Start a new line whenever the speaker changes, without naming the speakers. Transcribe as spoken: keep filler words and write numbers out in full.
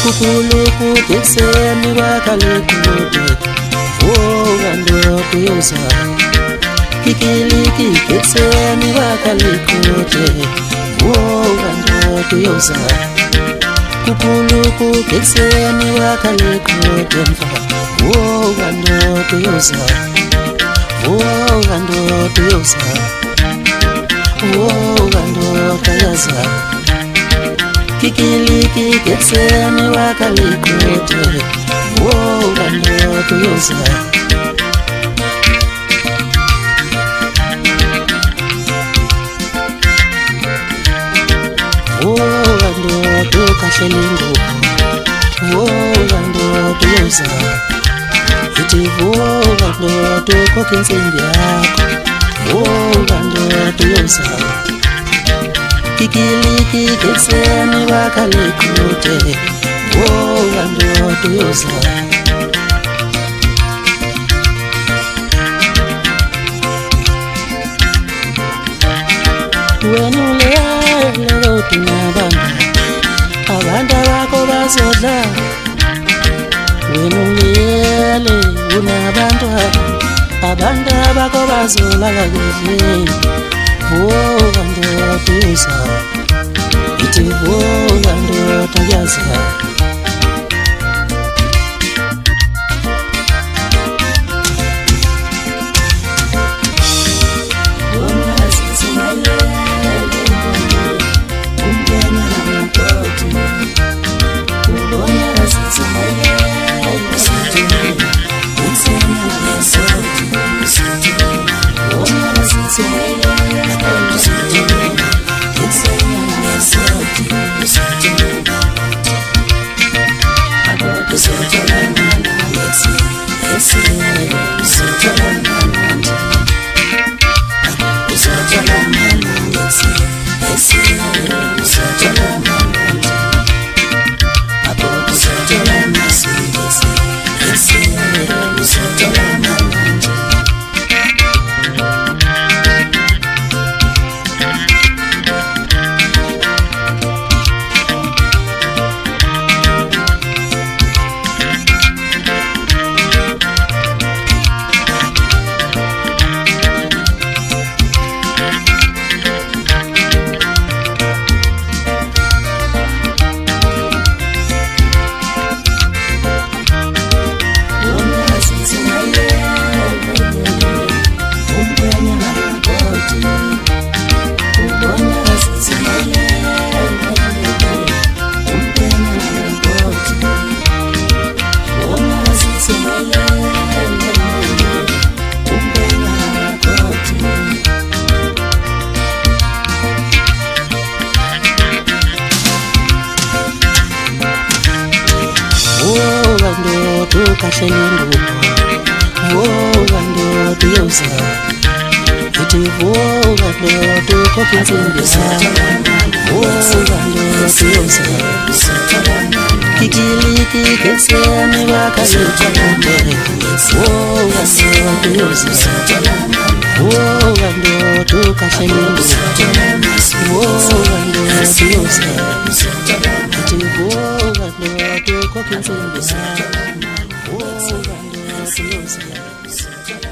Kukuluku kikseni wakalikude Vuka ndoto yoza Kikiliki kikseni wakalikude Vuka ndoto yoza Kukuluku kikseni wakalikude Vuka ndoto yoza Vuka ndoto yoza Vuka ndoto yoza Kikiliki kikseni wakalikude Vuka ndoto yoza Vuka ndoto kashelingu Vuka ndoto yoza Iti vuka ndoto kokinsimbi yako Vuka ndoto yoza Kikiliki kikseni wakalikude Vuka ndoto yoza Wenulele utunabanga Abantu bako bazodla Wenulele unabantu Abantu bako bazola kakudle Vuka ndoto yoza Iti vuka ndoto yoza Vuka ndoto kashelingu Vuka ndoto yoza Iti vuka ndoto kokinsimbi Vuka ndoto yoza Kikiliki kikseni wakalikude Vuka ndoto yoza Vuka ndoto kashelingu Vuka ndoto yoza Iti vuka ndoto kokinsimbi Vuka ndoto yoza